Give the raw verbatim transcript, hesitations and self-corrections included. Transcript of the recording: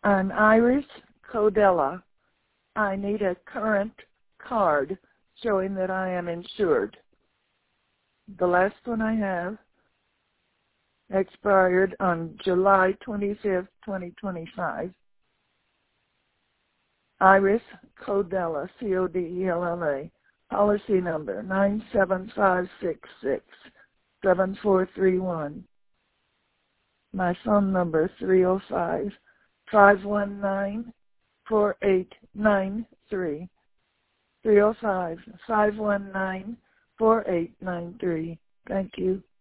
I'm Iris Codella. I need a current card showing that I am insured. The last one I have expired on July twenty-fifth, twenty twenty-five. Iris Codella, C O D E L L A, policy number nine seven five six six seven four three one. My phone number three oh five, five one nine, four eight nine three. three oh five, five one nine, four eight nine three. Thank you.